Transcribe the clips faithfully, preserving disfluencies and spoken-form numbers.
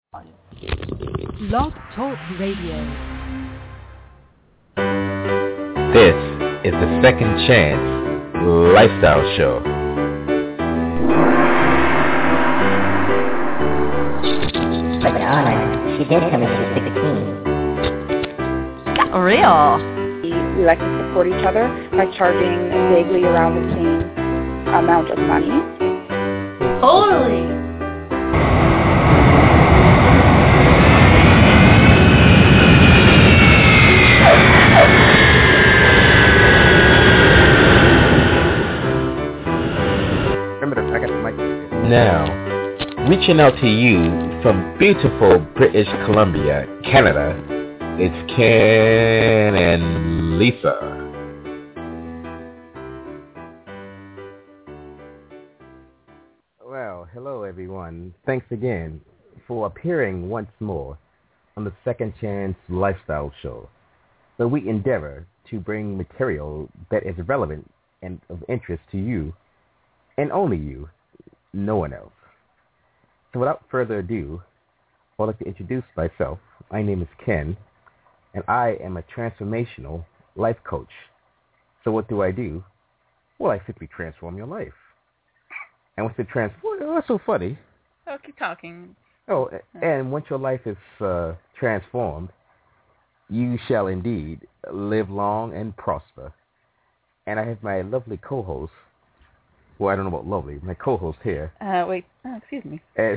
Blog Talk Radio. This is the Second Chance Lifestyle Show. But to honor, she did come in sixteen. Real. We like to support each other by charging vaguely around the same amount of money. Totally. Now, reaching out to you from beautiful British Columbia, Canada, it's Ken and Lisa. Well, hello everyone. Thanks again for appearing once more on the Second Chance Lifestyle Show, where we endeavor to bring material that is relevant and of interest to you, and only you, no one else. So without further ado, I'd like to introduce myself. My name is Ken, and I am a transformational life coach. So what do I do? Well, I simply transform your life. And what's the transform? Oh, that's so funny. Oh, keep talking. Oh, and once your life is uh, transformed, you shall indeed live long and prosper. And I have my lovely co-host. Well, I don't know about lovely. My co-host here. Uh, wait. Oh, excuse me. Uh,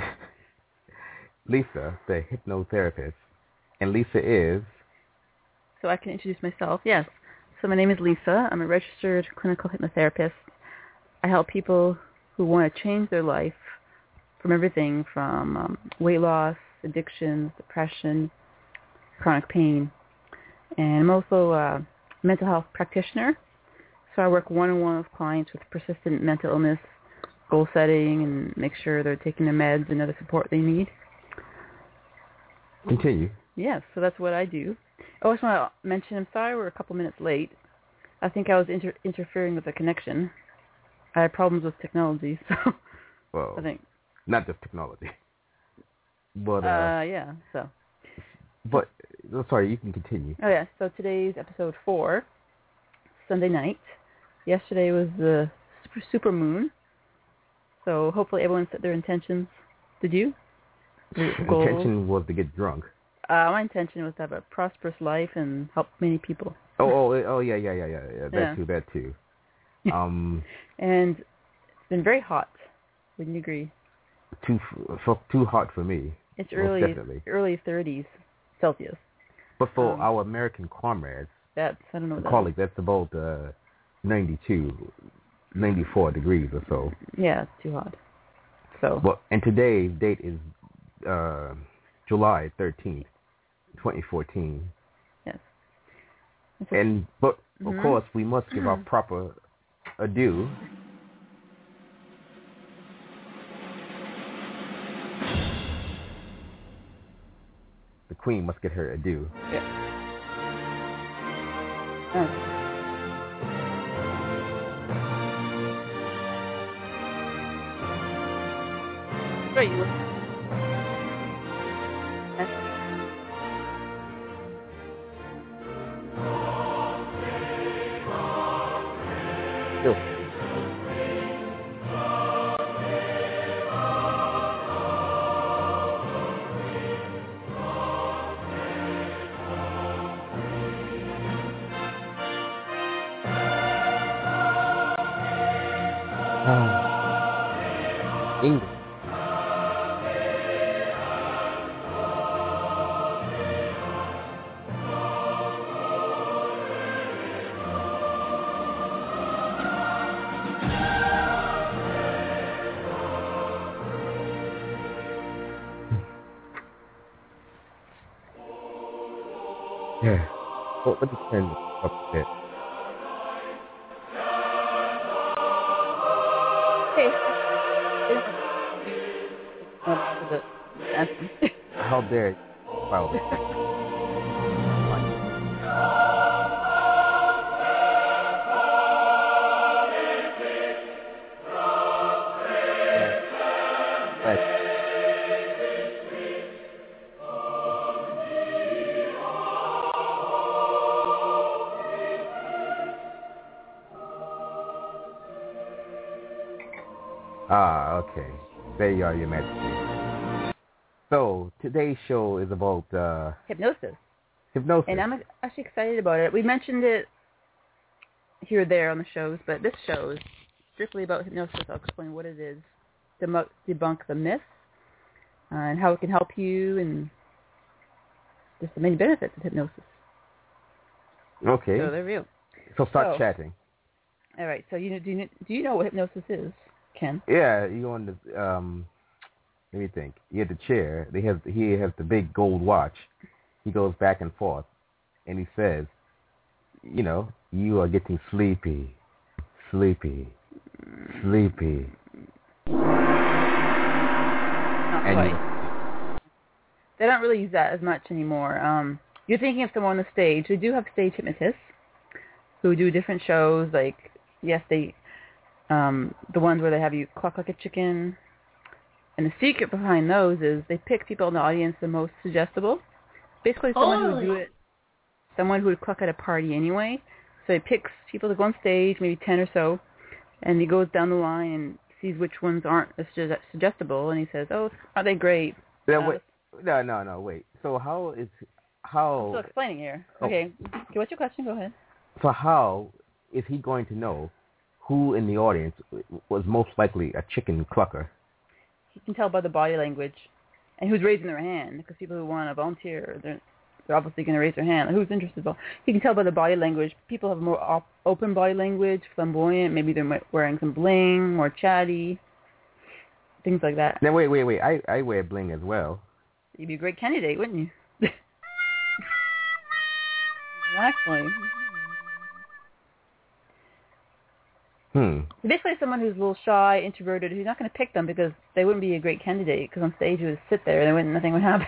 Lisa, the hypnotherapist. And Lisa is... So I can introduce myself. Yes. So my name is Lisa. I'm a registered clinical hypnotherapist. I help people who want to change their life from everything from um, weight loss, addictions, depression, chronic pain. And I'm also a mental health practitioner. So I work one-on-one with clients with persistent mental illness, goal setting, and make sure they're taking their meds and other support they need. Continue. Yes, so that's what I do. I also want to mention, I'm sorry we're a couple minutes late. I think I was inter- interfering with the connection. I had problems with technology, so well, I think. Not just technology. But, uh... Uh, yeah, so. But, oh, sorry, you can continue. Oh, yeah, so today's episode four, Sunday night. Yesterday was the super, super moon, so hopefully everyone set their intentions. Did you? The intention was to get drunk. Uh, my intention was to have a prosperous life and help many people. Oh, oh, oh, yeah, yeah, yeah, yeah, yeah. That yeah. too, that too. Um, and it's been very hot. Wouldn't you agree? Too, so, too hot for me. It's early, definitely. early thirties Celsius. But for um, our American comrades, that's I don't know. What that colleagues, is. that's about uh, ninety-two, ninety-four degrees or so. Yeah, it's too hot. So. Well, and today's date is uh, July thirteenth, twenty fourteen. Yes. And but of mm-hmm. course we must give our proper adieu. The Queen must get her adieu. Yeah. Oh. Right, you listen. Still. Ah. England. Yeah. Well, let me turn this up a bit. Hey. Uh, the anthem. How dare you? Wow. Ah, okay. There you are, Your Majesty. So today's show is about uh, hypnosis. Hypnosis. And I'm actually excited about it. We mentioned it here or there on the shows, but this show is strictly about hypnosis. I'll explain what it is, debunk, debunk the myths, uh, and how it can help you, and just the many benefits of hypnosis. Okay. So there we go. So start so, chatting. All right. So you do you, do you know what hypnosis is, Ken? Yeah, you on the um. Let me think. You have the chair. They have he has the big gold watch. He goes back and forth, and he says, "You know, you are getting sleepy, sleepy, sleepy." Not and quite. You, they don't really use that as much anymore. Um, you're thinking of someone on the stage. They do have stage hypnotists who do different shows. Like, yes, they um, the ones where they have you cluck like a chicken. And the secret behind those is they pick people in the audience the most suggestible. Basically, someone Holy. who would do it, someone who would cluck at a party anyway. So he picks people to go on stage, maybe ten or so, and he goes down the line and sees which ones aren't as su- suggestible, and he says, "Oh, aren't they great?" Yeah, uh, wait, no, no, no, wait. So how is how? I'm still explaining here. Oh. Okay. Okay, what's your question? Go ahead. So how is he going to know who in the audience was most likely a chicken clucker? You can tell by the body language and who's raising their hand, because people who want to volunteer, they're, they're obviously going to raise their hand. Who's interested? Well, you can tell by the body language. People have more op- open body language, flamboyant. Maybe they're wearing some bling, more chatty, things like that. Now, wait, wait, wait. I, I wear bling as well. You'd be a great candidate, wouldn't you? Exactly. Hmm. Basically, someone who's a little shy, introverted, who's not going to pick them because they wouldn't be a great candidate. Because on stage, you would sit there, and they wouldn't, nothing would happen.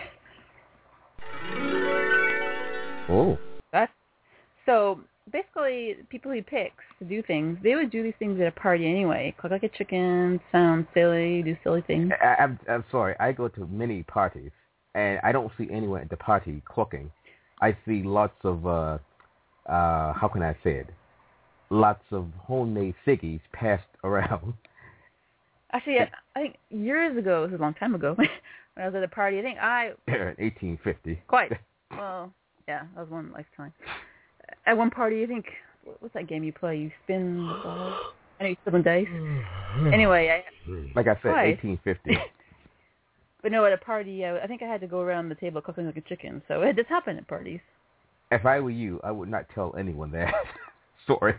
Oh. That's so basically, people he picks to do things, they would do these things at a party anyway. Cluck like a chicken, sound silly, do silly things. I, I'm, I'm sorry. I go to many parties, and I don't see anyone at the party clucking. I see lots of, uh, uh, how can I say it? Lots of homemade ciggies passed around. Actually, I, I think years ago, this was a long time ago, when I was at a party, I think I... eighteen fifty. Quite. Well, yeah, that was one lifetime. At one party, I think, what's that game you play? You spin the ball? I know you spin dice. Anyway, I... Like I said, Twice. eighteen fifty. But no, at a party, I, I think I had to go around the table cooking like a chicken, so it does happen at parties. If I were you, I would not tell anyone that. Sorry.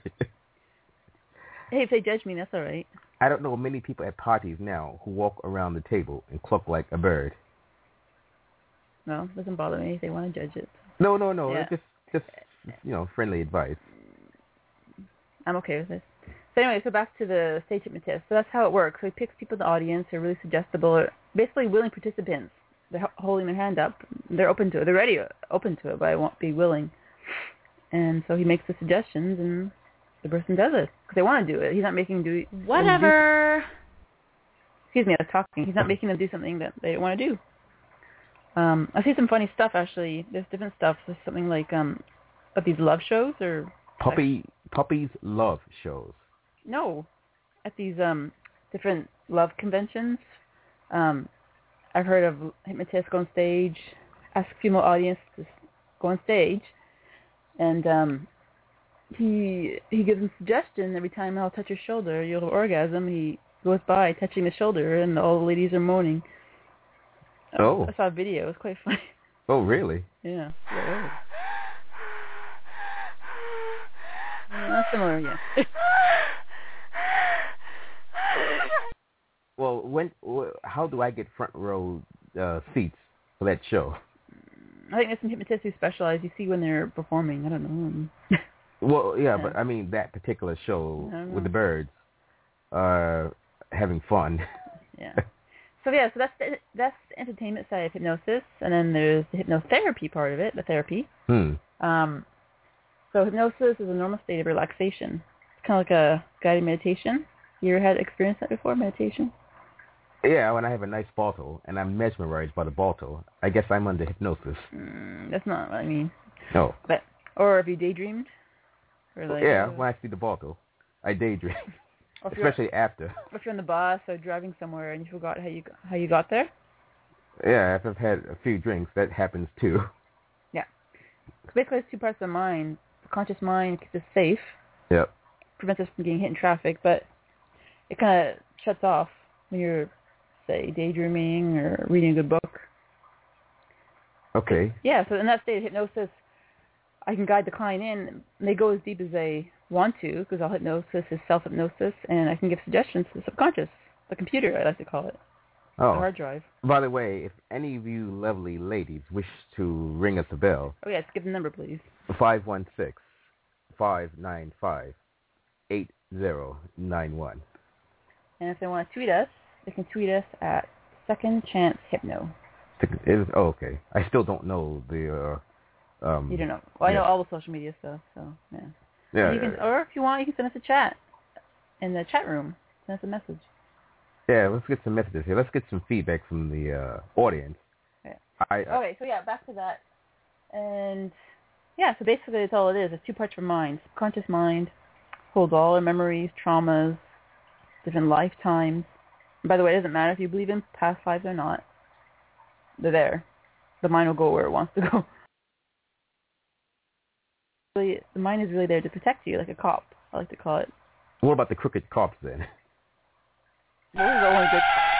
Hey, if they judge me, that's all right. I don't know many people at parties now who walk around the table and cluck like a bird. No, it doesn't bother me if they want to judge it. No, no, no. Yeah. Just, just you know, friendly advice. I'm okay with this. So anyway, so back to the stage hypnotist. So that's how it works. So he picks people in the audience who are really suggestible, or basically willing participants. They're h- holding their hand up. They're open to it. They're ready, open to it, but I won't be willing. And so he makes the suggestions, and the person does it because they want to do it. He's not making do Whatever. Do, excuse me, I was talking. He's not making them do something that they don't want to do. Um, I see some funny stuff actually. There's different stuff. There's something like um, of these love shows or Puppy, puppies love shows. no, at these um different love conventions. Um, I've heard of hypnotists go on stage, ask a female audience to go on stage, and um, he he gives them suggestion every time I'll touch your shoulder, you'll have orgasm. He goes by touching the shoulder, and all the ladies are moaning. Oh. I saw a video. It was quite funny. Oh, really? Yeah. yeah. Not similar, yeah. Well, when, wh- how do I get front row uh, seats for that show? I think there's some hypnotists who specialize. You see when they're performing. I don't know. Well, yeah, Yeah. but I mean that particular show I don't with the know. birds, uh, having fun. Yeah. So yeah, so that's the, that's the entertainment side of hypnosis, and then there's the hypnotherapy part of it, the therapy. Hmm. Um, so hypnosis is a normal state of relaxation. It's kind of like a guided meditation. You ever had experienced that before, meditation? Yeah, when I have a nice bottle and I'm mesmerized by the bottle, I guess I'm under hypnosis. Mm, that's not what I mean. No. But or if you daydreamed, or like Yeah, uh, when I see the bottle, I daydream. Or if you're- especially after. If you're on the bus or driving somewhere and you forgot how you how you got there. Yeah, if I've had a few drinks, that happens too. Yeah. So basically, it's two parts of the mind. The conscious mind keeps us safe. Yep. Prevents us from getting hit in traffic, but it kind of shuts off when you're, say, daydreaming or reading a good book. Okay. Yeah, so in that state of hypnosis, I can guide the client in, and they go as deep as they want to, because all hypnosis is self-hypnosis, and I can give suggestions to the subconscious, the computer, I like to call it, Oh. the hard drive. By the way, if any of you lovely ladies wish to ring us a bell, Oh, yes, give the number, please. five one six, five nine five, eight zero nine one. And if they want to tweet us, they can tweet us at Second Chance Hypno. Is, oh, okay. I still don't know the... Uh, um, You don't know. Well, I know yeah. all the social media stuff, so, yeah. Yeah, You yeah, can, or if you want, you can send us a chat in the chat room. Send us a message. yeah, let's get some messages here. Let's get some feedback from the uh, audience. Okay. I, I, Okay, so yeah, back to that. And, yeah, so basically that's all it is. It's two parts of our mind. Subconscious mind holds all our memories, traumas, different lifetimes. And by the way, it doesn't matter if you believe in past lives or not. They're there. The mind will go where it wants to go. Really, the mind is really there to protect you, like a cop, I like to call it. What about the crooked cops then? This is the only good.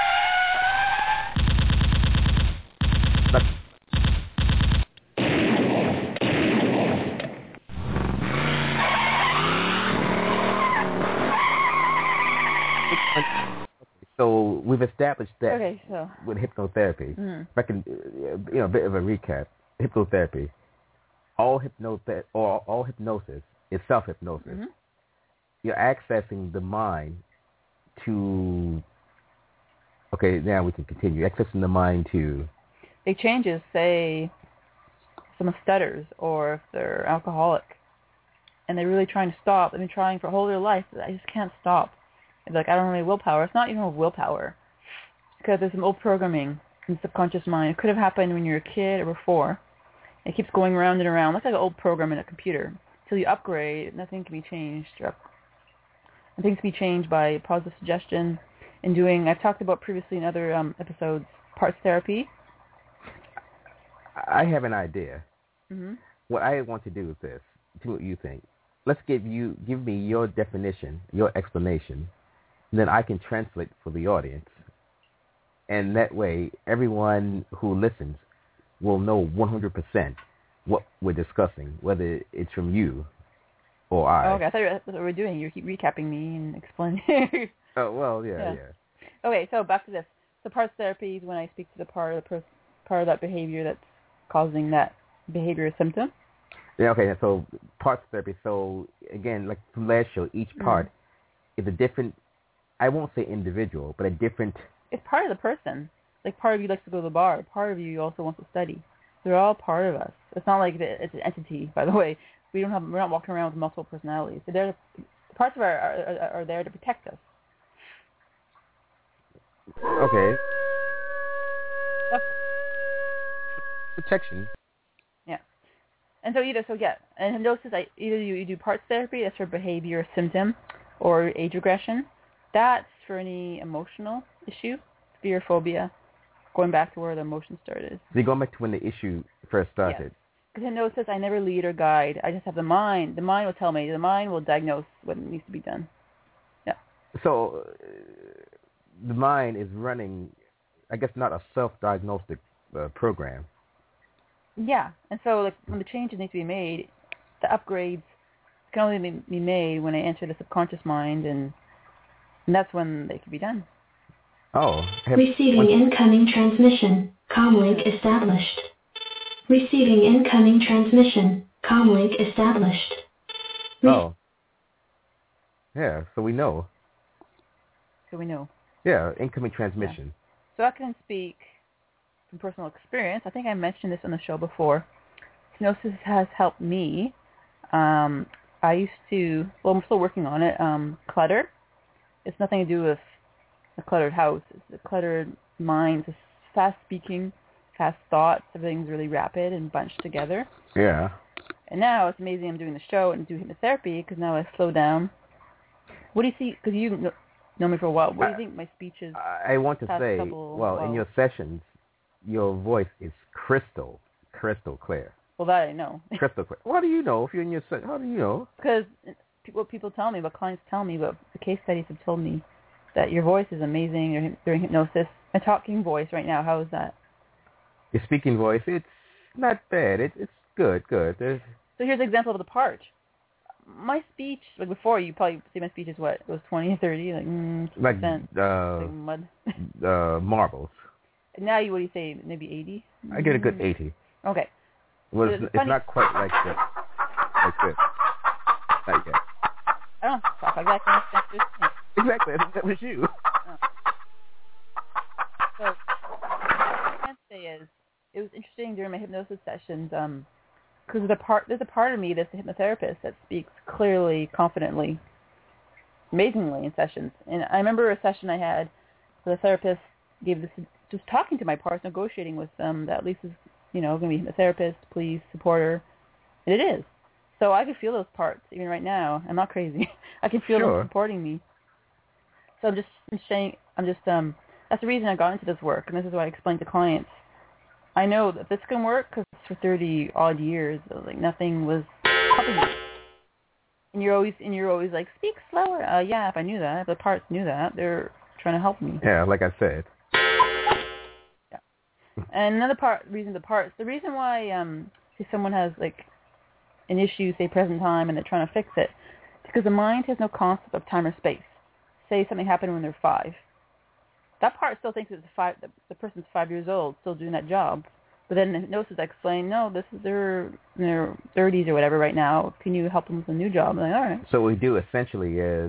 So we've established that Okay, so. with hypnotherapy. Mm. If I can, uh, you know, a bit of a recap. Hypnotherapy. All hypnothe- or all hypnosis is self-hypnosis. Mm-hmm. You're accessing the mind to. Okay, now we can continue. Accessing the mind to. It changes, say, someone stutters or if they're alcoholic and they're really trying to stop. They've been trying for a whole their life. I just can't stop. It's like, I don't have any willpower. It's not even willpower. Because there's some old programming in the subconscious mind. It could have happened when you were a kid or before. It keeps going around and around. It's like an old program in a computer. Until you upgrade, nothing can be changed. And things can be changed by positive suggestion and doing, I've talked about previously in other um, episodes, parts therapy. I have an idea. Mm-hmm. What I want to do is this. See what you think. Let's give you give me your definition, your explanation, and then I can translate for the audience. And that way, everyone who listens will know one hundred percent what we're discussing, whether it's from you or I. Oh, okay, I thought that's what we're doing. You keep recapping me and explaining. Oh, well, yeah, Yeah. yeah. Okay, so back to this. So parts therapy is when I speak to the part of the per- part of that behavior that's causing that behavior or symptom. Yeah, okay, so parts therapy. So, again, like from last show, each part mm-hmm. is a different, I won't say individual, but a different... It's part of the person. Like part of you likes to go to the bar. Part of you also wants to study. They're all part of us. It's not like it's an entity, by the way. We don't have, we're not walking around with multiple personalities. They're there to, parts of our are, are, are there to protect us. Okay. Protection. Yeah. And so either, so yeah, and hypnosis, I, either you, you do parts therapy, that's for behavior or symptom, or age regression. That's for any emotional issue, fear, phobia, going back to where the emotion started. So you're going back to when the issue first started. Yes. Because hypnosis, I never lead or guide. I just have the mind. The mind will tell me. The mind will diagnose what needs to be done. Yeah. So uh, the mind is running, I guess, not a self-diagnostic uh, program. Yeah. And so like when the changes need to be made, the upgrades can only be, be made when I enter the subconscious mind, and, and that's when they can be done. Oh. Have, Receiving when, incoming transmission. Comlink established. Receiving incoming transmission. Comlink established. Re- oh. Yeah, so we know. So we know. Yeah, incoming transmission. Yeah. So I can speak from personal experience. I think I mentioned this on the show before. Hypnosis has helped me. Um, I used to, well, I'm still working on it, um, clutter. It's nothing to do with a cluttered house. It's a cluttered mind. It's fast-speaking, fast thoughts. Everything's really rapid and bunched together. Yeah. And now it's amazing I'm doing the show and do hypnotherapy because now I slow down What do you see? Because you kn- know me for a while. What do you think my speech is? I, I want to past say, couple- well, well- in your sessions, your voice is crystal, crystal clear. Well, that I know. Crystal clear. What do you know if you're in your se- How do you know? Because what people tell me, what clients tell me, what the case studies have told me, that your voice is amazing during- during hypnosis. My talking voice right now, how is that? Your speaking voice, it's not bad. It, it's good, good. There's, So here's an example of the part. My speech, like before, you probably see my speech is what? It was twenty, thirty, like, mm, like percent, uh, like mud. uh, marbles. Now you, what do you say, maybe eighty? I get a good eighty. Okay. Well, So it's, the it's funny- not quite like this. Like this. Not yet. I don't talk like that. Can I stand this thing? Exactly. I think that was you. So what I can say is, it was interesting during my hypnosis sessions, um, because there's a part there's a part of me that's a hypnotherapist that speaks clearly, confidently, amazingly in sessions. And I remember a session I had where the therapist gave this, just talking to my parts, negotiating with them that Lisa's, you know, going to be a hypnotherapist. Please support her, and it is. So I can feel those parts even right now. I'm not crazy. I can feel Sure. them supporting me. So I'm just I'm saying, I'm just um. That's the reason I got into this work, and this is why I explain to clients. I know that this can work because for thirty odd years, like nothing was helping me. And you're always and you're always like, speak slower. Uh, yeah, if I knew that, if the parts knew that, they're trying to help me. Yeah, like I said. Yeah. And another part, reason the parts, the reason why um, if someone has like an issue, say present time, and they're trying to fix it, because the mind has no concept of time or space. Say something happened when they're five. That part still thinks it's five. The, the person's five years old, still doing that job. But then the hypnosis explain, no, this is their in their thirties or whatever right now. Can you help them with a new job? I'm like, all right. So what we do essentially is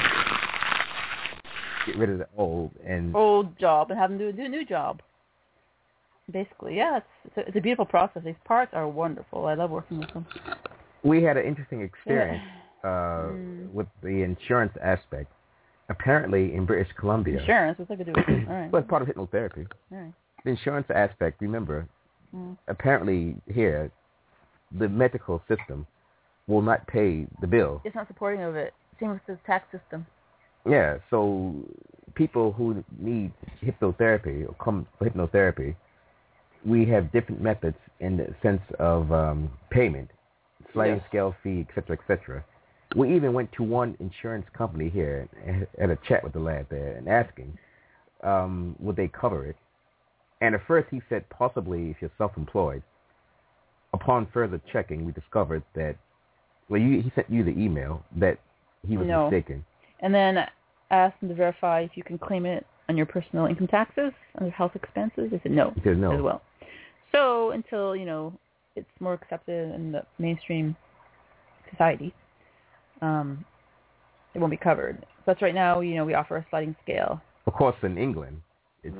get rid of the old and Old job and have them do, do a new job. Basically, yeah, it's it's a, it's a beautiful process. These parts are wonderful. I love working with them. we had an interesting experience uh, Mm. with the insurance aspect. Apparently, in British Columbia, Insurance, what's that going to do with it? All right. well, it's part of hypnotherapy. All right. The insurance aspect, remember, Mm. apparently here, the medical system will not pay the bill. It's not supporting of it. Same with the tax system. Yeah, so people who need hypnotherapy or come for hypnotherapy, we have different methods in the sense of um, payment, sliding Yes. scale fee, et cetera, et cetera. We even went to one insurance company here and had a chat with the lad there and asking, um, would they cover it? And at first he said possibly if you're self-employed. Upon further checking, we discovered that, well, you, he sent you the email that he was No. mistaken. And then asked them to verify if you can claim it on your personal income taxes, under health expenses. They said no, He said no. as well. So until, you know, it's more accepted in the mainstream society, um, it won't be covered. So that's right now, you know, we offer a sliding scale. Of course, in England, it's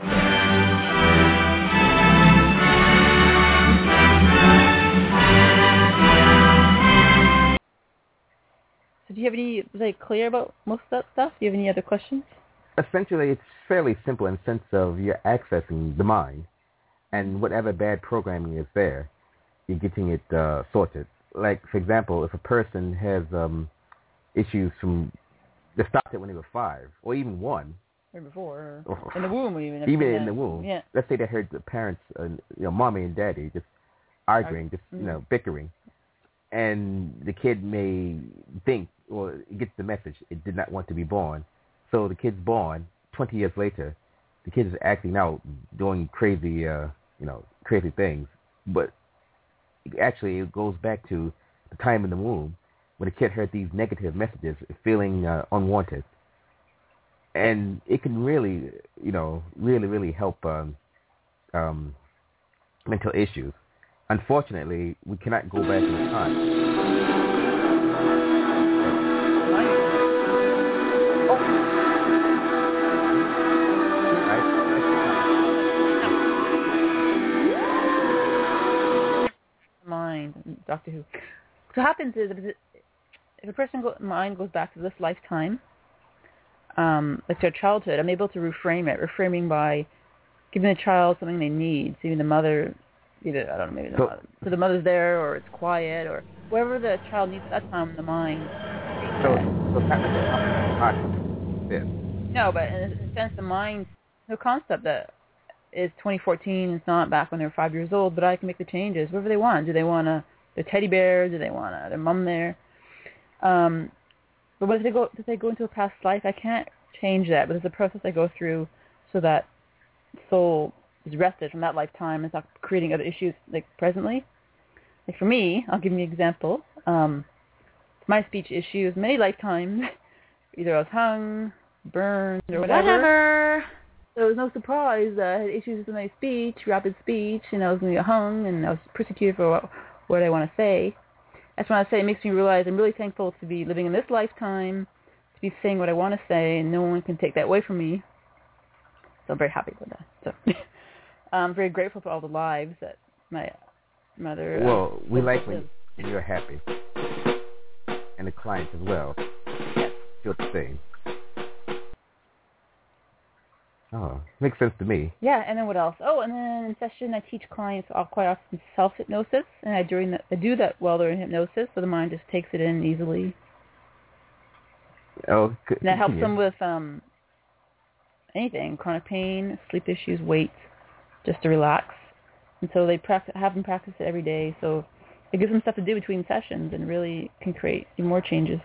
So do you have any, was I clear about most of that stuff? Do you have any other questions? essentially it's fairly simple in the sense of you're accessing the mind, and whatever bad programming is there, you're getting it uh, sorted. Like, for example, if a person has um, issues from they stopped it when they were five, or even one, Or before, or or in the womb even. even yeah. in the womb. Yeah. Let's say they heard the parents, uh, you know, mommy and daddy, just arguing, just Mm. you know, bickering, and the kid may think, or it gets the message, it did not want to be born. So the kid's born. Twenty years later, the kid is acting out, doing crazy, uh, you know, crazy things. But actually, it goes back to the time in the womb when the kid heard these negative messages, feeling uh, unwanted. And it can really, you know, really, really help um, um, mental issues. Unfortunately, we cannot go back in time. Mind, Doctor Who. So what happens is if, if a person's go, mind goes back to this lifetime, um, like their childhood, I'm able to reframe it. Reframing by giving the child something they need. So even the mother, either I don't know, maybe the So- mother. So the mother's there, or it's quiet, or whatever the child needs at that time in the mind. So So it's not like a process. This. No, but in a sense, the mind, the concept that is twenty fourteen, it's not back when they were five years old, but I can make the changes, whatever they want. Do they want a, their teddy bear? Do they want a, their mom there? Um, but what if they go, if they go into a past life? I can't change that, but it's a process I go through so that soul is rested from that lifetime and it's not creating other issues like presently. Like for me, I'll give you an example. Um, my speech issues, many lifetimes, either I was hung, burned, or whatever. Whatever. So it was no surprise that I had issues with my speech, rapid speech, and I was going to get hung, and I was persecuted for what, what I want to say. That's when I say it makes me realize I'm really thankful to be living in this lifetime, to be saying what I want to say, and no one can take that away from me. So I'm very happy with that. So I'm very grateful for all the lives that my mother... Well, uh, we like when you're happy. And the clients as well. Yes. Feel the same. Oh, makes sense to me. Yeah, and then what else? Oh, and then in session I teach clients all quite often self-hypnosis, and I, during the, I do that while they're in hypnosis, so the mind just takes it in easily. Oh, good. And that helps Yeah. them with um, anything, chronic pain, sleep issues, weight, just to relax. And so they practice, have them practice it every day, so it gives them stuff to do between sessions and really can create more changes.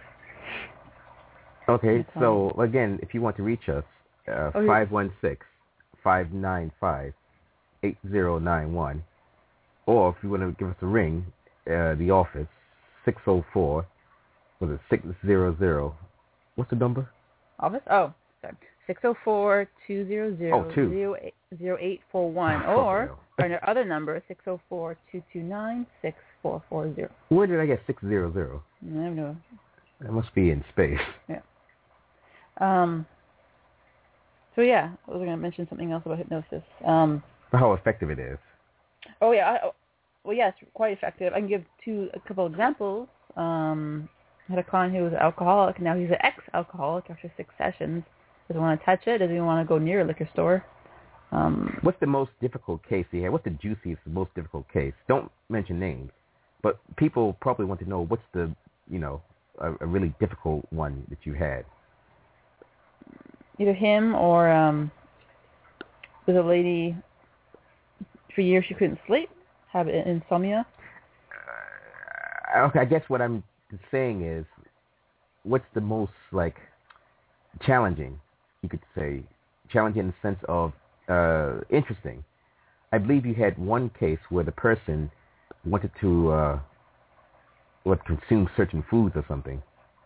Okay, so again, if you want to reach us, uh, Oh, yeah. five one six, five nine five, eight zero nine one, or if you want to give us a ring, uh, the office, six oh four, was it six hundred, what's the number? Office? Oh, sorry. six oh four, two hundred, Oh, two. zero eight four one, or our other number, six oh four, two two nine, six four four zero. Where did I get six hundred? I don't know. That must be in space. Yeah. Um. So yeah, I was going to mention something else about hypnosis. Um. How effective it is. Oh yeah. I, well, yes, quite effective. I can give two a couple examples. Um. I had a client who was an alcoholic, and now he's an ex-alcoholic after six sessions. Doesn't want to touch it. Doesn't even want to go near a liquor store. Um, What's the most difficult case he had? What's the juiciest, most difficult case? Don't mention names, but people probably want to know what's the, you know, a, a really difficult one that you had. either him or um, there's a lady. For years she couldn't sleep, have insomnia. Uh, okay, I guess what I'm saying is, what's the most like challenging? You could say challenging in the sense of uh, interesting. I believe you had one case where the person wanted to uh, what consume certain foods or something.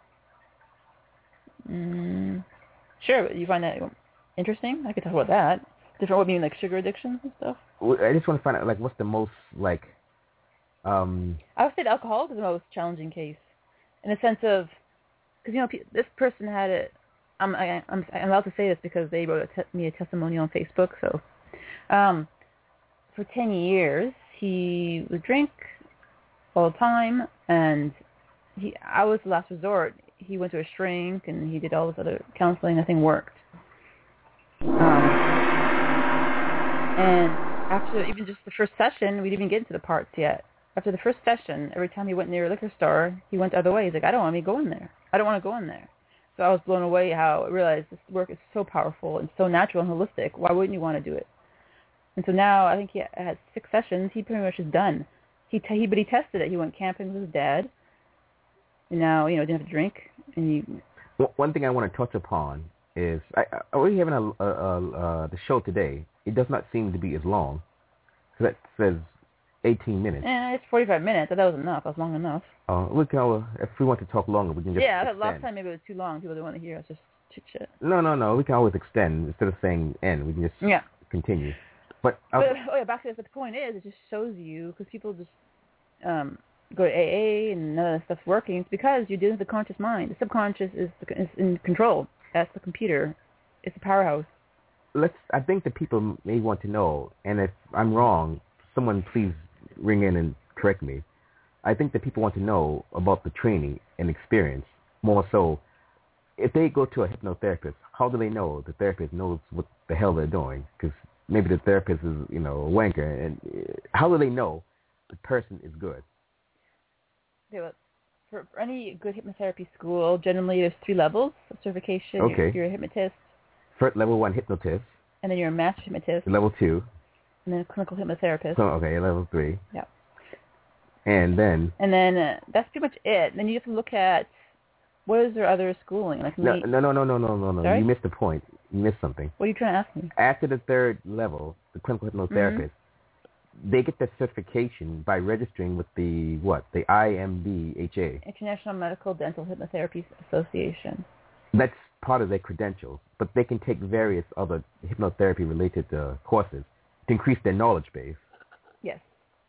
Mm, sure, but you find that interesting? I could talk about that. Different, what do you mean, like sugar addictions and stuff? I just want to find out, like, what's the most like. Um, I would say the alcoholic is the most challenging case, in the sense of, because you know pe- this person had it. I'm I, I'm I'm allowed to say this because they wrote a te- me a testimonial on Facebook. So, um, for ten years he would drink all the time, and he I was the last resort. He went to a shrink and he did all this other counseling. Nothing worked. Um, and after even just the first session, we didn't even get into the parts yet. After the first session, every time he went near a liquor store, he went the other way. He's like, I don't want to go in there. I don't want to go in there. So I was blown away how I realized this work is so powerful and so natural and holistic. Why wouldn't you want to do it? And so now I think he has six sessions. He pretty much is done. He, t- he but he tested it. He went camping with his dad. And now, you know, didn't have to drink. And he, well, one thing I want to touch upon is, I, I, are we having a, a, a, uh, the show today? It does not seem to be as long. So that says eighteen minutes. eh, it's forty-five minutes. I thought that was enough. That was long enough. Uh, we can, uh, if we want to talk longer, we can just Yeah, I thought extend. last time maybe it was too long. People didn't want to hear us just chit-chat. No, no, no. We can always extend. Instead of saying end, we can just Yeah. continue. But, uh, But, oh yeah, back to this. But the point is, it just shows you, because people just um, go to A A and none of that stuff's working. It's because you're dealing with the conscious mind. The subconscious is, the, is in control. That's the computer. It's a powerhouse. let's. I think the people may want to know, and if I'm wrong, someone please ring in and correct me. I think that people want to know about the training and experience more so. If they go to a hypnotherapist, how do they know the therapist knows what the hell they're doing? Because maybe the therapist is, you know, a wanker. And how do they know the person is good? Okay, well, for, for any good hypnotherapy school, generally there's three levels of certification. Okay. You're, you're a hypnotist, First, level one hypnotist. and then you're a master hypnotist, Level two. and then a clinical hypnotherapist. So okay, level three. Yeah. And then. And then uh, that's pretty much it. Then you have to look at what is there other schooling like. No, me, no, no, no, no, no, no, no. Sorry? You missed the point. You missed something. What are you trying to ask me? After the third level, the clinical hypnotherapist, Mm-hmm. they get their certification by registering with the what? The I M D H A. International Medical Dental Hypnotherapy Association. That's part of their credentials, but they can take various other hypnotherapy-related uh, courses to increase their knowledge base. Yes.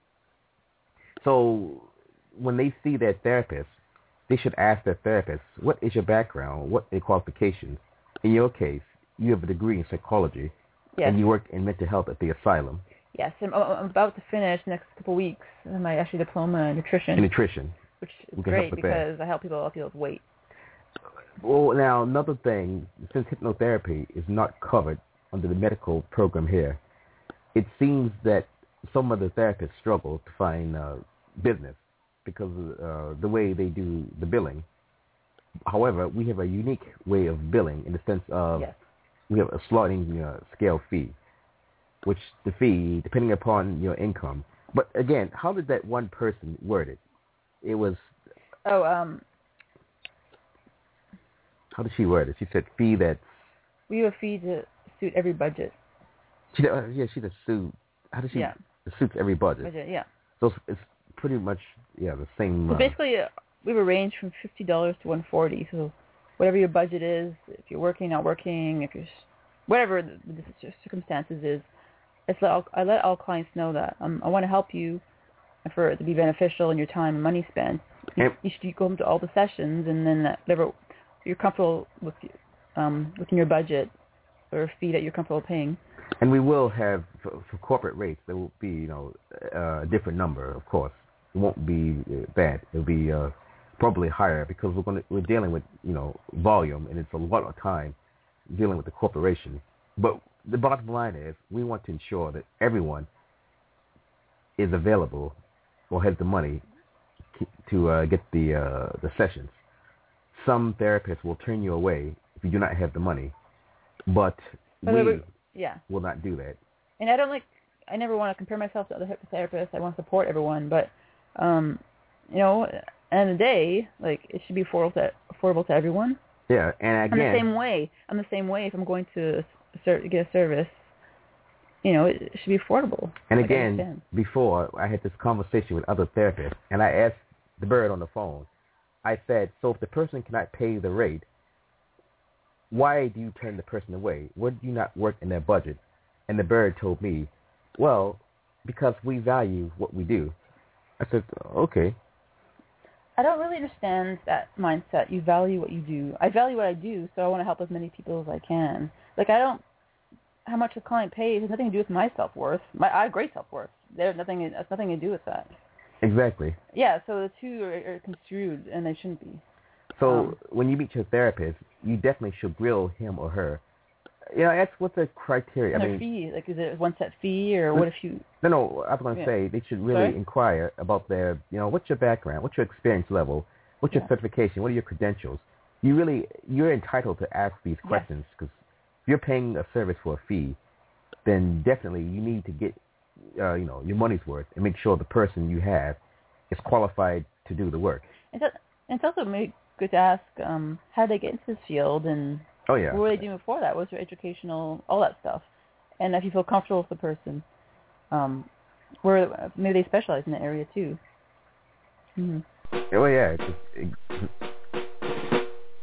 So when they see their therapist, they should ask their therapist, what is your background? What are your qualifications? In your case, you have a degree in psychology, Yes. and you work in mental health at the asylum. Yes. I'm, I'm about to finish the next couple of weeks my actually diploma in nutrition, In nutrition. which is we can help great with that. because I help people feel with weight. Well, now, another thing, since hypnotherapy is not covered under the medical program here, it seems that some of the therapists struggle to find uh, business because of uh, the way they do the billing. However, we have a unique way of billing in the sense of Yes. we have a sliding uh, scale fee, which the fee, depending upon your income. But again, how did that one person word it? It was, Oh, um, how did she word it? She said fee that's, we have a fee to suit every budget. she, uh, yeah, she just sued, how does she, Yeah. it suits every budget. Budget, yeah. So it's, it's pretty much, yeah, the same. So uh, basically, uh, we have a range from fifty dollars to one hundred forty dollars. So whatever your budget is, if you're working, not working, if you're, whatever the, the circumstances is, it's let all, I let all clients know that. Um, I want to help you for it to be beneficial in your time and money spent. You, And- you should go home to all the sessions, and then that whatever you're comfortable with, um, within your budget or a fee that you're comfortable paying. And we will have, for, for corporate rates, there will be, you know, uh, a different number, of course. It won't be uh, that. It'll be uh, probably higher because we're going to, we're dealing with, you know, volume, and it's a lot of time dealing with the corporation. But the bottom line is we want to ensure that everyone is available or has the money to uh, get the uh, the sessions. Some therapists will turn you away if you do not have the money, but But we we- Yeah. will not do that. And I don't like, I never want to compare myself to other hypnotherapists. I want to support everyone. But, um, you know, at the end of the day, like, it should be affordable to, affordable to everyone. Yeah, and I'm again, the same way. I'm the same way if I'm going to ser- get a service. You know, it, it should be affordable. and Like, I again, understand. before I had this conversation with other therapists, and I asked the bird on the phone, I said, so if the person cannot pay the rate, why do you turn the person away? Why do you not work in their budget? And the bird told me, well, because we value what we do. I said, okay. I don't really understand that mindset. You value what you do. I value what I do, so I want to help as many people as I can. Like, I don't, how much a client pays has nothing to do with my self-worth. My, I have great self-worth. There's nothing, it has nothing to do with that. Exactly. Yeah, so the two are, are construed, and they shouldn't be. So Um, when you meet your therapist, you definitely should grill him or her. You know, ask what the criteria. And I their mean, fee, like, is it a one-set fee, or what if you... no, no. I was going to Yeah. say they should really Sorry? inquire about their, you know, what's your background, what's your experience level, what's your Yeah. certification, what are your credentials. You really, you're entitled to ask these Yes. questions because if you're paying a service for a fee, then definitely you need to get, uh, you know, your money's worth and make sure the person you have is qualified to do the work. It's, a, it's also maybe good to ask, um, how did they get into this field, and Oh yeah. what were they doing before that? What was their educational, all that stuff? And if you feel comfortable with the person, um, where maybe they specialize in the area too. Mm-hmm. Oh yeah. It's just, ex-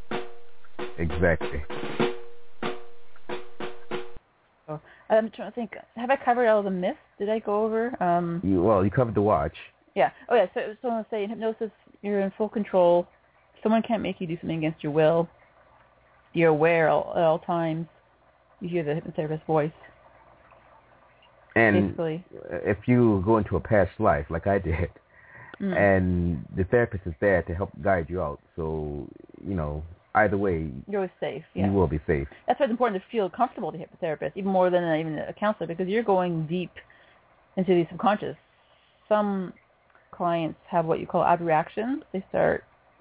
exactly. So I'm trying to think. Have I covered all the myths? Did I go over? Um, You, well, you covered the watch. yeah. Oh yeah. So, so let's say in hypnosis, you're in full control. Someone can't make you do something against your will. You're aware all, at all times. You hear the hypnotherapist's voice. And Basically. if you go into a past life like I did, Mm. and the therapist is there to help guide you out, so, you know, either way, You're always safe. Yeah. you will be safe. That's why it's important to feel comfortable to hypnotherapist, even more than a, even a counselor, because you're going deep into the subconscious. Some clients have what you call abreactions. They start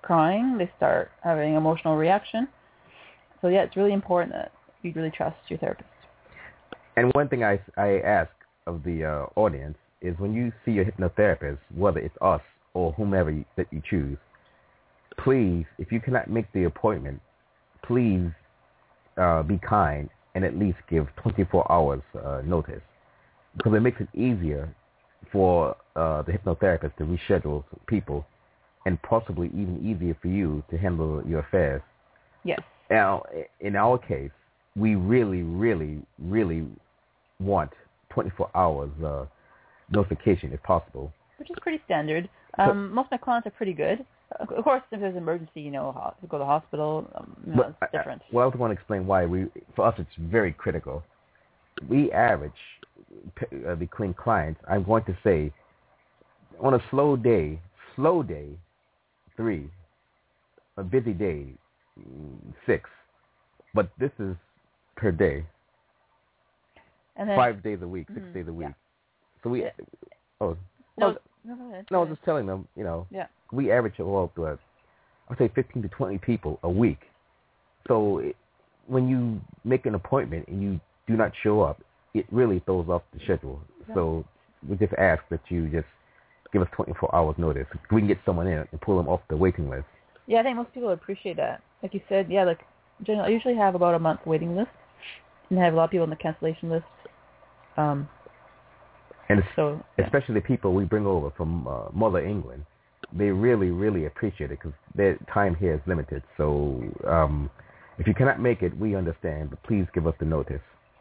crying. They start having emotional reaction. So yeah, it's really important that you really trust your therapist. And one thing I, I ask of the uh, audience is when you see your hypnotherapist, whether it's us or whomever you, that you choose, please, if you cannot make the appointment, please uh, be kind and at least give twenty-four hours uh, notice, because it makes it easier for uh, the hypnotherapist to reschedule people, and possibly even easier for you to handle your affairs. Yes. Now, in our case, we really, really, really want twenty-four hours uh, notification if possible. Which is pretty standard. Um, most of my clients are pretty good. Of course, if there's an emergency, you know, ho- to go to the hospital, um, you know, it's different. I, well, I want to explain why we, for us, it's very critical. We average uh, between clients, I'm going to say, on a slow day, slow day, three, a busy day, six, but this is per day, and then, five days a week, six mm, days a week. Yeah. So we, yeah. oh, no, well, no, go ahead. no, I was just telling them, you know, yeah. we average, well, uh, I'll say fifteen to twenty people a week. So it, when you make an appointment and you do not show up, it really throws off the schedule. Yeah. So we just ask that you just give us twenty-four hours notice. We can get someone in and pull them off the waiting list. Yeah, I think most people appreciate that. Like you said, yeah, like generally, I usually have about a month waiting list, and I have a lot of people on the cancellation list. Um, and so, yeah. especially the people we bring over from uh, Mother England, they really, really appreciate it because their time here is limited. So um, if you cannot make it, we understand, but please give us the notice.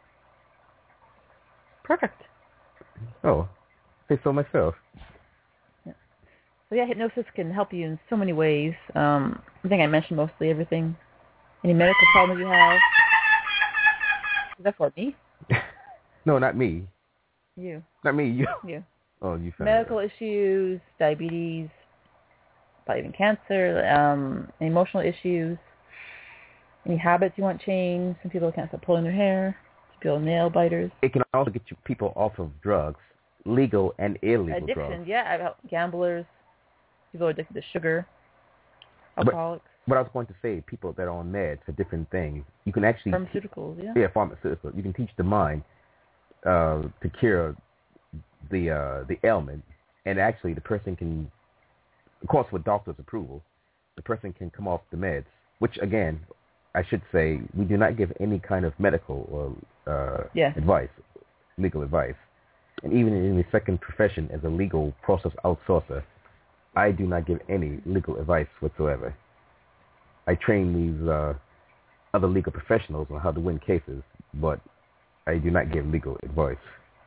Perfect. Oh, say so myself. Yeah. So yeah, hypnosis can help you in so many ways. Um, I think I mentioned mostly everything. Any medical problems you have? Is that for me? No, not me. You. Not me, you. You. Oh, you found Medical it. issues, diabetes, probably even cancer, um, emotional issues, any habits you want changed. Some people can't stop pulling their hair. Some people are nail biters. It can also get you people off of drugs, legal and illegal Addiction, drugs. yeah. I've helped gamblers, people are addicted to sugar, alcoholics. But, but I was going to say, people that are on meds for different things, you can actually... Pharmaceuticals, yeah. Yeah, pharmaceuticals. You can teach the mind uh, to cure the uh, the ailment, and actually the person can, of course with doctor's approval, the person can come off the meds, which again, I should say, we do not give any kind of medical or uh, yeah. advice, legal advice. And even in the second profession as a legal process outsourcer, I do not give any legal advice whatsoever. I train these uh, other legal professionals on how to win cases, but I do not give legal advice.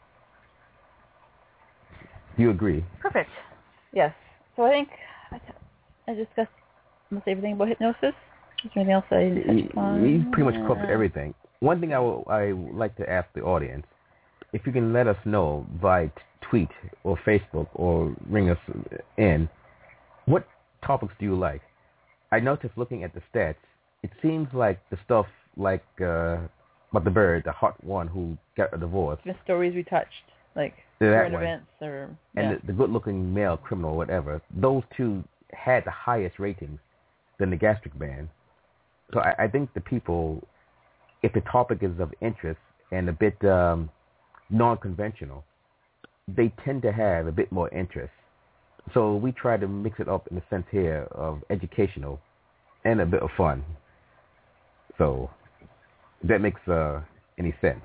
Do you agree? Perfect. Yes. So I think I, I discussed almost everything about hypnosis. Is there anything else I didn't touch upon? We pretty much covered everything. One thing I will, I would like to ask the audience, if you can let us know by t- tweet or Facebook or ring us in, what topics do you like? I noticed looking at the stats, it seems like the stuff like uh, about the bird, the hot one who got a divorce. The stories we touched, like that current one. events or... And yeah. the, the good-looking male criminal or whatever, those two had the highest ratings than the gastric band. So I, I think the people, if the topic is of interest and a bit um, non-conventional, they tend to have a bit more interest. So we try to mix it up in the sense here of educational and a bit of fun. So if that makes uh, any sense.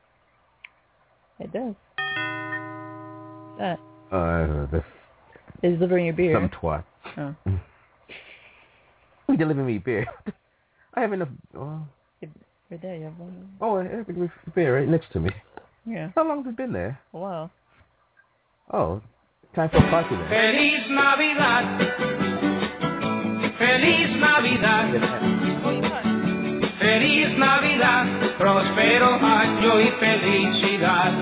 It does. That Uh, this is delivering your beer. some twat. Oh. You delivering me beer. I have enough. Oh, Right there, you have one. oh I have a beer right next to me. Yeah. How long has it been there? A while. Oh, time for a party then. Feliz Navidad. Feliz Navidad. Feliz Navidad. Prospero año y felicidad.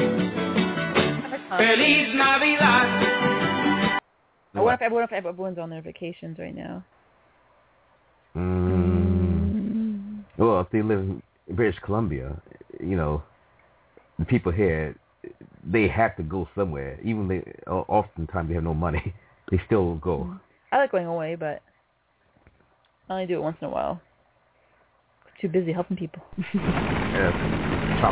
Feliz Navidad. I wonder if everyone, if everyone's on their vacations right now. Mm. Well, if they live in British Columbia, you know, the people here, they have to go somewhere. Even they, oftentimes they have no money, they still go. I like going away, but I only do it once in a while. I'm too busy helping people. Yes. Chop.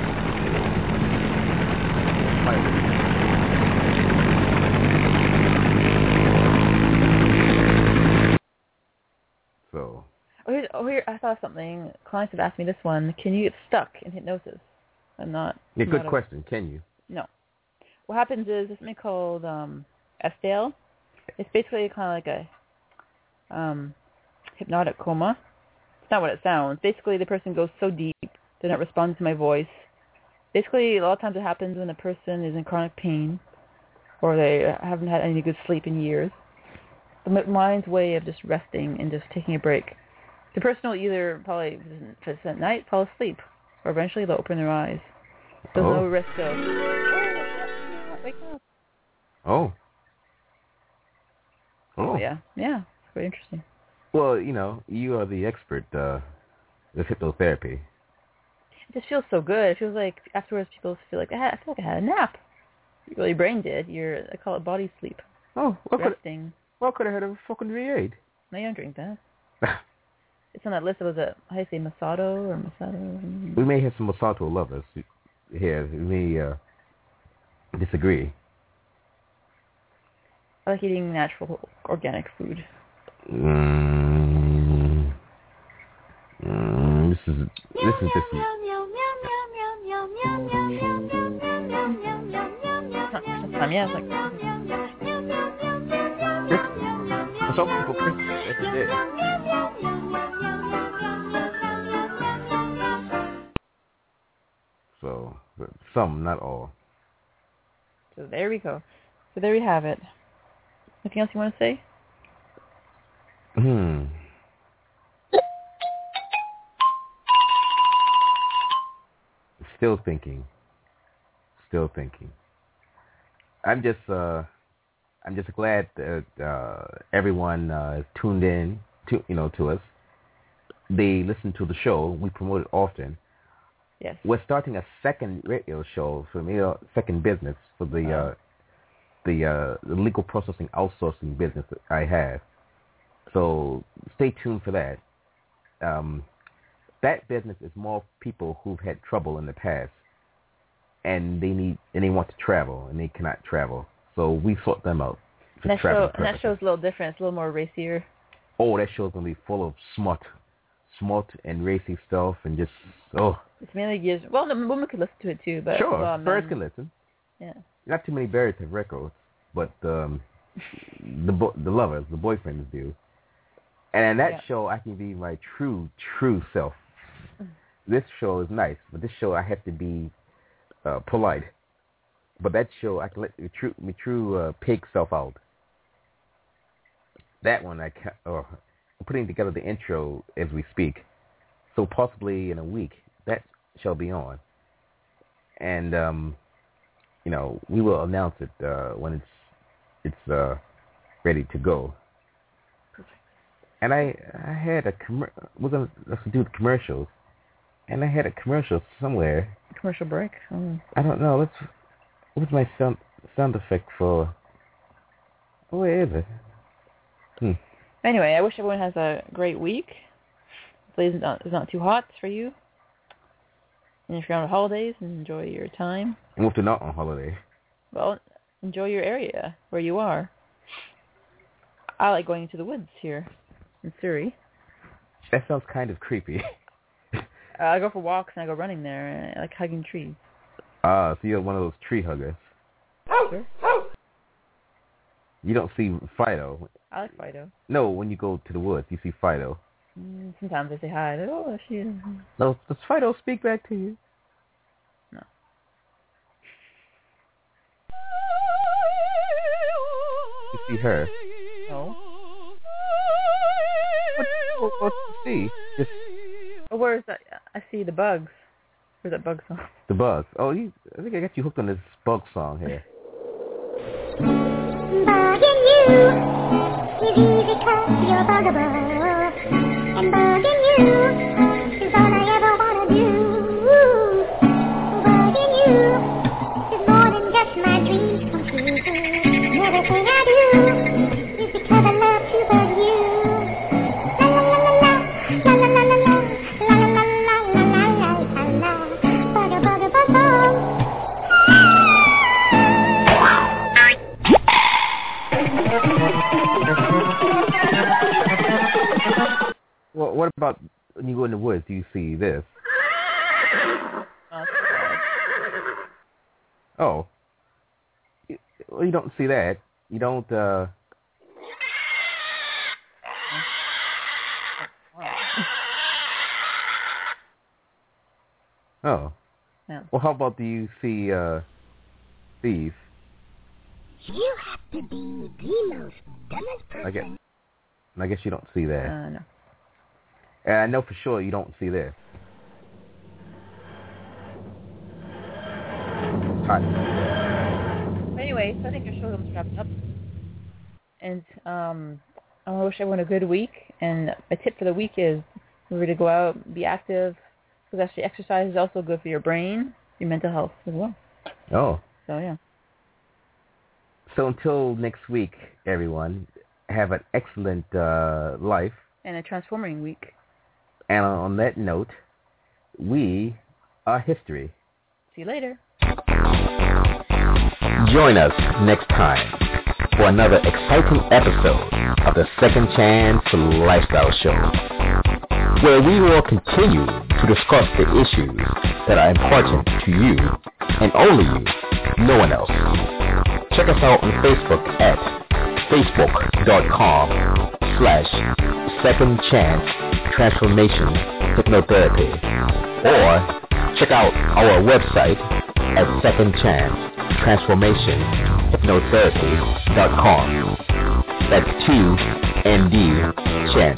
So. Oh, here, oh, here, I thought of something. Clients have asked me this one. Can you get stuck in hypnosis? I'm not... Yeah, I'm good not question. A, Can you? No. What happens is there's something called um, Estale. It's basically kind of like a um, hypnotic coma. It's not what it sounds. Basically, the person goes so deep, they're not responding to my voice. Basically, a lot of times it happens when the person is in chronic pain or they haven't had any good sleep in years. The mind's way of just resting and just taking a break. The person will either probably, if it's at night, fall asleep, or eventually they'll open their eyes. There's Oh. no risk of, oh, wake up. Oh. Oh. Oh, yeah. Yeah. It's very interesting. Well, you know, you are the expert uh, with hypnotherapy. It just feels so good. It feels like afterwards people feel like, I, had, I feel like I had a nap. Well, your brain did. Your, I call it body sleep. Oh, what could, Resting. what could I have had a fucking V eight? No, you don't drink that. It's on that list. Was it, how do you say, Masato or Masato? We may have some Masato lovers here. We may uh, disagree. I like eating natural, organic food. Mm, mm, this is this is just. Sometimes, yeah, it's like. Some people think that's it. So, some, not all. So there we go. So there we have it. Anything else you want to say? Hmm. Still thinking. Still thinking. I'm just, uh, I'm just glad that uh, everyone uh, is tuned in, to you know, to us. They listen to the show. We promote it often. Yes. We're starting a second radio show for me, uh, second business for the Oh. uh, the, uh, the legal processing outsourcing business that I have. So stay tuned for that. Um, that business is more people who've had trouble in the past, and they need and they want to travel and they cannot travel. So we sort them out. For And that, travel show, and that show's a little different. It's a little more racier. Oh, that show's gonna be full of smut, smut and racy stuff, and just oh. It's mainly gives. Well, the women could listen to it too, but Sure, well, birds men, can listen. Yeah. Not too many birds have records, but um, the bo- the lovers, the boyfriends do. And in that Yeah. show, I can be my true, true self. This show is nice, but this show I have to be uh, polite. But that show, I can let my true, my true uh, pig self out. That one, I can, uh, I'm putting together the intro as we speak. So possibly in a week, that shall be on. And, um, you know, we will announce it uh, when it's it's uh, ready to go. And I I had a commer- we're gonna let's do the commercials, and I had a commercial somewhere. Commercial break. Oh. I don't know. Let's what's my sound sound effect for? Where is it? Hmm. Anyway, I wish everyone has a great week. Hopefully it's not, it's not too hot for you. And if you're on the holidays, enjoy your time. And if they're not on holiday. Well, enjoy your area where you are. I like going into the woods here in Surrey. That sounds kind of creepy. Uh, I go for walks and I go running there. And I like hugging trees. Ah, so you're one of those tree huggers. Sure. You don't see Fido. I like Fido. No, when you go to the woods, you see Fido. Mm, sometimes I say hi. Like, oh, she is. No, does Fido speak back to you? No. You see her. No. What, what, what do you see? Just Oh, where is that? I see the bugs. Where's that bug song? the bugs. Oh, you, I think I got you hooked on this bug song here. Bugging you is easy 'cause you're buggable. And bugging you is all I ever wanna do. Bugging you is more than just my dreams come true. Everything I do is because I love to bug you. La la la la la. what about when you go in the woods? Do you see this? Uh, oh. You, well, you don't see that. You don't, uh... Oh. Yeah. Well, how about do you see, uh, these? You have to be the most dumbest person. I guess, I guess you don't see that. Uh, no. And I know for sure you don't see this. Hot. Anyway, so I think your show's almost wrapped up. And um, I wish everyone a good week. And my tip for the week is we're to go out, be active, because actually exercise is also good for your brain, your mental health as well. Oh. So, yeah. So until next week, everyone, have an excellent uh, life. And a transforming week. And on that note, we are history. See you later. Join us next time for another exciting episode of the Second Chance Lifestyle Show, where we will continue to discuss the issues that are important to you and only you, no one else. Check us out on Facebook at facebook.com slash second chance transformation hypnotherapy, or check out our website at second chance transformation hypnotherapy dot com. That's two N D chance.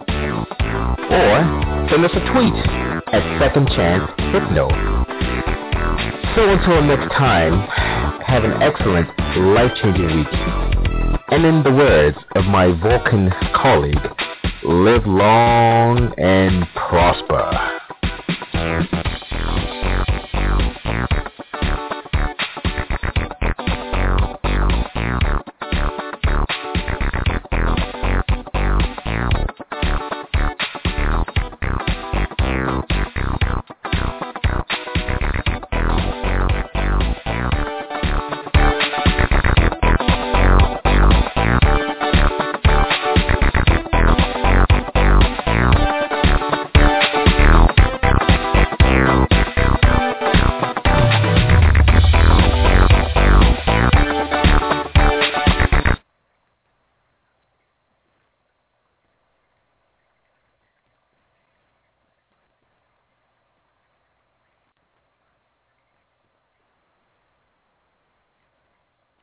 Or send us a tweet at second chance hypno. So until next time, have an excellent, life-changing week. And in the words of my Vulcan colleague, live long and prosper.